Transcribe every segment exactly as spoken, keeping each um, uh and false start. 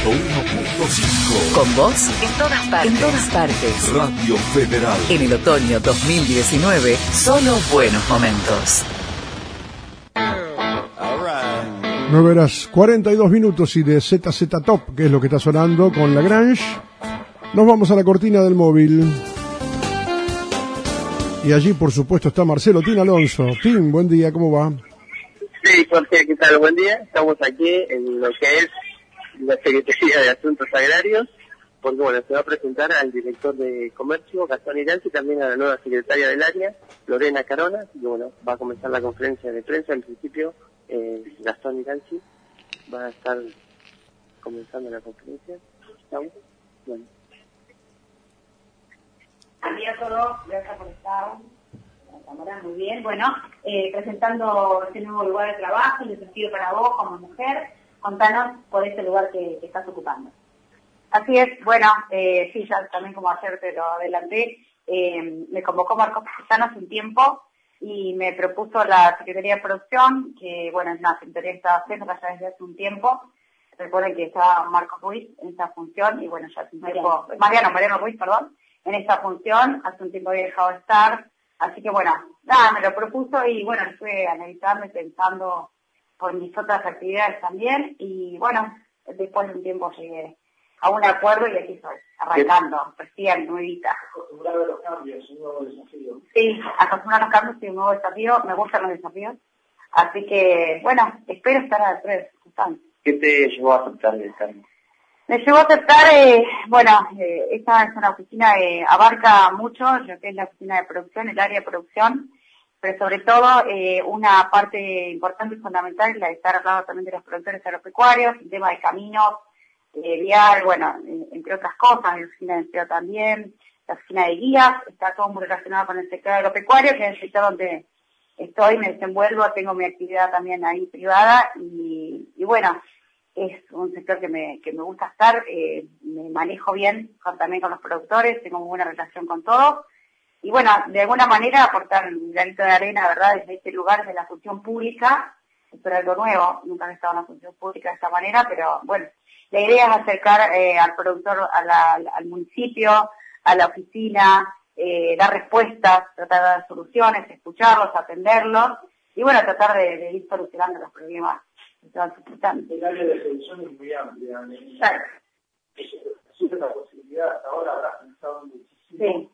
ciento uno punto cinco. Con vos en todas partes. En todas partes. Radio Federal. En el otoño dos mil diecinueve, solo buenos momentos. nueve horas cuarenta y dos minutos y de Z Z Top, que es lo que está sonando con Lagrange, nos vamos a la cortina del móvil. Y allí, por supuesto, está Marcelo Tin Alonso. Tim, buen día, ¿cómo va? Sí, Jorge, ¿qué tal? Buen día. Estamos aquí en lo que es la Secretaría de Asuntos Agrarios, porque bueno, se va a presentar al director de Comercio, Gastón Iranzi, y también a la nueva secretaria del área, Lorena Carona. Así que bueno, va a comenzar la conferencia de prensa. En principio, eh, Gastón Iranzi va a estar comenzando la conferencia. ¿Estamos? Bueno. Buen día a todos, gracias por estar. Cámara, muy bien. Bueno, eh, presentando este nuevo lugar de trabajo, el desafío para vos como mujer. Contanos por este lugar que, que estás ocupando. Así es, bueno, eh, sí, ya también como ayer te lo adelanté, eh, me convocó Marcos Pisano hace un tiempo y me propuso la Secretaría de Producción, que bueno, es una secretaría que estaba haciendo ya desde hace un tiempo. Recuerden que estaba Marcos Ruiz en esta función y bueno, ya hace un tiempo, Mariano, Mariano Ruiz, perdón, en esta función, hace un tiempo había dejado de estar. Así que bueno, nada, me lo propuso y bueno, estuve analizando y pensando por mis otras actividades también y bueno, después de un tiempo llegué a un acuerdo y aquí estoy, arrancando, recién, nuevita. Acostumbrado a los cambios, un nuevo desafío. Sí, acostumbrado a los cambios y un nuevo desafío, me gustan los desafíos, así que bueno, espero estar a tres. ¿Qué te llevó a aceptar el cambio? Me llevó a aceptar, eh, bueno, eh, esta es una oficina que abarca mucho, lo que es la oficina de producción, el área de producción, pero sobre todo eh, una parte importante y fundamental es la de estar al lado también de los productores agropecuarios, el tema de caminos, eh, vial, bueno, eh, entre otras cosas, la oficina de empleo también, la oficina de guías, está todo muy relacionado con el sector agropecuario, que es el sector donde estoy, me desenvuelvo, tengo mi actividad también ahí privada y, y bueno, es un sector que me, que me gusta estar, eh, me manejo bien con, también con los productores, tengo muy buena relación con todos, y bueno, de alguna manera aportar un granito de arena, ¿verdad?, desde este lugar, de la función pública, esto era algo nuevo, nunca he estado en la función pública de esta manera, pero bueno, la idea es acercar eh, al productor, a la, al municipio, a la oficina, eh, dar respuestas, tratar de dar soluciones, escucharlos, atenderlos, y bueno, tratar de, de ir solucionando los problemas. El área de solución es muy amplia. Claro. Es una posibilidad, hasta ahora habrás pensado muchísimo sí.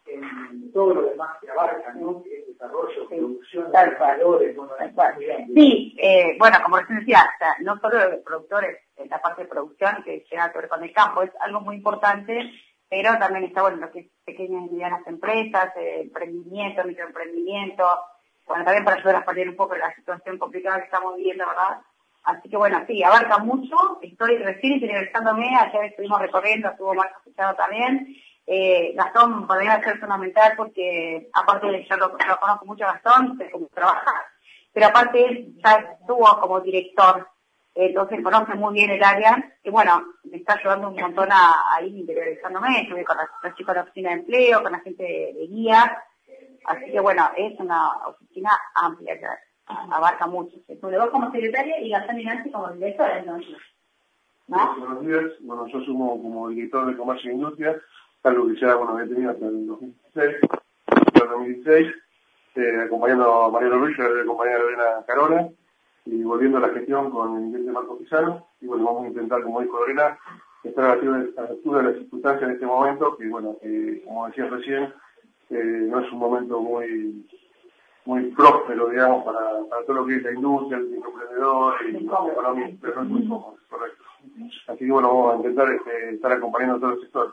en todo lo demás que abarca, ¿no? Que es desarrollo, sí. Producción, tal valores, bueno, tal cual. Sí, eh, bueno, como recién decía, o sea, no solo los productores, en la parte de producción que llega que ver con el campo, es algo muy importante, pero también está bueno lo que es pequeñas y medianas empresas, eh, emprendimiento, microemprendimiento, bueno, también para ayudar a paliar un poco la situación complicada que estamos viviendo, ¿verdad? Así que bueno, sí, abarca mucho, estoy recién interesándome, ayer estuvimos recorriendo, estuvo Marco escuchado también, eh, Gastón podría ser fundamental porque, aparte de yo lo, lo conozco mucho a Gastón, sé cómo trabajar, pero aparte él ya estuvo como director, eh, entonces conoce muy bien el área, y bueno, me está ayudando un montón a, a ir interiorizándome, estuve con los chicos de la oficina de empleo, con la gente de, de guía, así que bueno, es una oficina amplia ya. Abarca mucho. Porque vos como secretaria y Gastón Iranzi como directora, ¿no? ¿No? Buenos días. Bueno, yo sumo como director de Comercio e Industria, algo que ya, bueno, he tenido hasta el dos mil dieciséis, hasta el dos mil dieciséis, eh, acompañando a Mariano Ruiz, acompañando a Lorena Carona, y volviendo a la gestión con el intendente Marcos Pisano, y bueno, vamos a intentar, como dijo Lorena, estar a la altura de las circunstancias en este momento, que bueno, eh, como decía recién, eh, no es un momento muy muy próspero, digamos, para, para todo lo que es la industria, el microemprendedor y la economía, pero no es muy cómodo, correcto. Así que bueno, vamos a intentar este, estar acompañando a todos los sectores.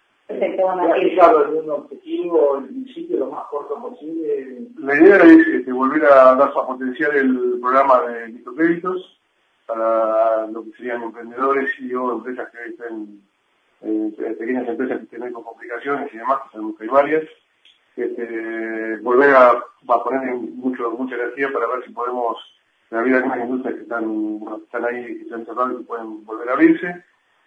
¿Has fijado algún objetivo al principio lo más corto posible? La idea es este, volver a dar a potenciar el programa de microcréditos para lo que serían emprendedores y o empresas que estén, eh, pequeñas empresas que estén con complicaciones y demás, que sabemos que hay varias. Este, volver a, a poner mucho, mucha energía para ver si podemos abrir algunas industrias que están, bueno, que están ahí, que están cerradas y que pueden volver a abrirse.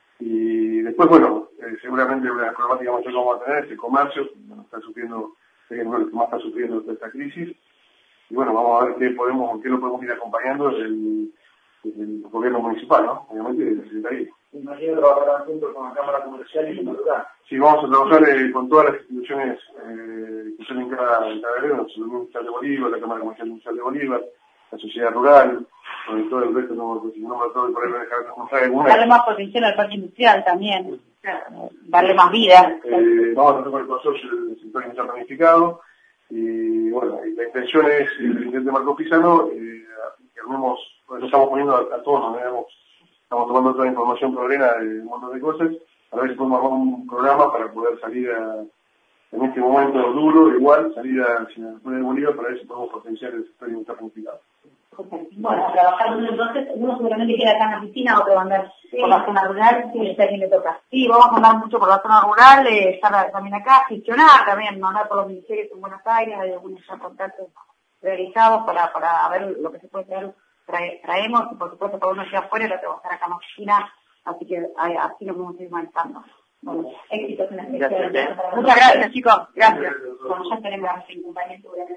Y después, bueno, eh, seguramente una problemática mayor que vamos a tener es el comercio, que bueno, está sufriendo, es uno de los que más está sufriendo toda esta crisis. Y bueno, vamos a ver qué podemos, qué lo podemos ir acompañando desde el, desde el gobierno municipal, ¿no? Obviamente desde la Secretaría. Me imagino trabajarán juntos con la Cámara Comercial y con la rural. Sí, vamos a trabajar eh, con todas las instituciones eh, que son en cada, en cada gremio, la Asociación Municipal de Bolívar, la Cámara Comercial Municipal de Bolívar, la Sociedad Rural, con todo el resto, no, pues, no me todo por ahí no dejar de alguna. Darle más potencial al parque industrial también, darle más vida. Eh, vamos a hacer con el consorcio del sector industrial planificado, y bueno, y la intención es, el presidente Marcos Pizano, eh, que armemos, pues, lo estamos poniendo a, a todos, nos vemos, estamos tomando toda la información progrena de un montón de cosas, a ver si podemos armar un programa para poder salir a, en este momento duro, igual, salir hacia el pueblo de Bolívar para ver si podemos potenciar el sector industrial planificado. Bueno, trabajar uno entonces, uno seguramente queda acá en la oficina, otro va a andar sí. por la zona rural, sí, está quien le toca. Sí, vamos a andar mucho por la zona rural, eh, estar también acá, gestionar también, no andar por los ministerios en Buenos Aires, hay algunos ya contactos realizados para, para ver lo que se puede traer, trae, traemos, y por supuesto para uno llega afuera, lo tengo que estar acá en la oficina, así que ahí, así nos vamos a ir manejando. Bueno, éxitos en la gestión. Muchas gracias, chicos, gracias. Bueno, ya tenemos en compañía seguramente.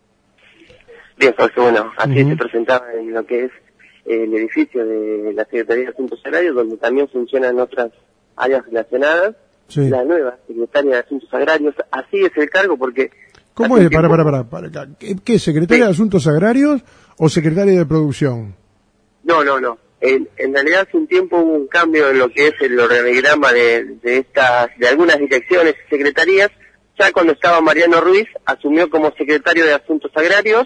Bien, Jorge, bueno, así Uh-huh. se presentaba en lo que es eh, el edificio de la Secretaría de Asuntos Agrarios, donde también funcionan otras áreas relacionadas. Sí. La nueva Secretaria de Asuntos Agrarios, así es el cargo porque... ¿Cómo hace es? un Para, tiempo- para, para, para. ¿Qué, qué secretaria Sí. de Asuntos Agrarios o secretaria de Producción? No, no, no. En, en realidad hace un tiempo hubo un cambio en lo que es el organigrama de, de estas, de algunas direcciones y secretarías. Ya cuando estaba Mariano Ruiz, asumió como secretario de Asuntos Agrarios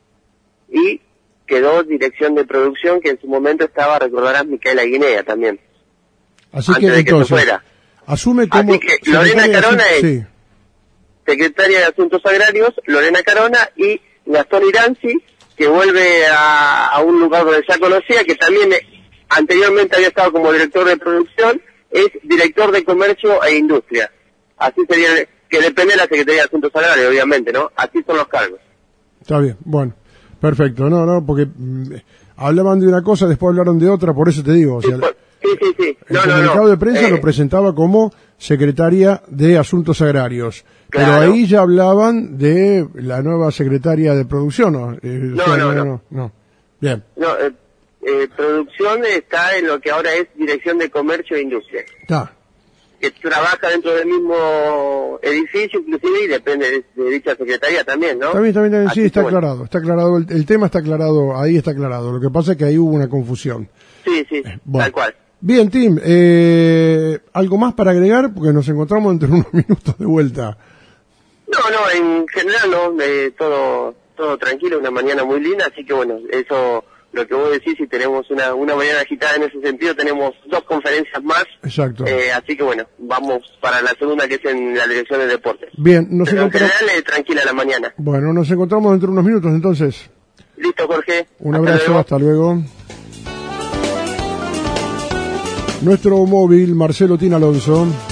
y quedó dirección de producción, que en su momento estaba, recordarás, Micaela Guinea también. Así Antes que de que entonces, se fuera. asume como Así que Lorena secretaria de Carona Asuntos- es- sí. Secretaria de Asuntos Agrarios, Lorena Carona, y Gastón Iranzi, que vuelve a, a un lugar donde ya conocía, que también eh, anteriormente había estado como director de producción, es director de Comercio e Industria. Así sería, que depende de la Secretaría de Asuntos Agrarios, obviamente, ¿no? Así son los cargos. Está bien, bueno, perfecto. No, no, porque mm, hablaban de una cosa, después hablaron de otra, por eso te digo. O sea, Sí, pues, sí, sí, sí. el No, no, comunicado no. de prensa Eh, lo presentaba como secretaria de Asuntos Agrarios. Pero Claro. ahí ya hablaban de la nueva secretaria de Producción, ¿no? Eh, No, o sea, no, no, no. no. Bien, No, eh, eh, producción está en lo que ahora es Dirección de Comercio e Industria, está. que trabaja dentro del mismo edificio, inclusive, y depende de, de dicha secretaría también, ¿no? Está bien, está bien, está bien, sí, Así está que, bueno. aclarado, está aclarado, el, el tema está aclarado, ahí está aclarado. Lo que pasa es que ahí hubo una confusión. Sí, sí, Bueno. tal cual. Bien, Tim, eh, ¿algo más para agregar? Porque nos encontramos entre unos minutos de vuelta. No, no, en general no, eh, todo todo tranquilo, una mañana muy linda, así que bueno, eso, lo que vos decís, si tenemos una una mañana agitada en ese sentido, tenemos dos conferencias más, Exacto. eh, así que bueno, vamos para la segunda, que es en la Dirección de Deportes. Bien, nos Pero en encontramos. general, eh, tranquila la mañana. Bueno, nos encontramos dentro de unos minutos entonces. Listo, Jorge. Un Hasta abrazo, luego. hasta luego. Nuestro móvil, Marcelo Tin Alonso.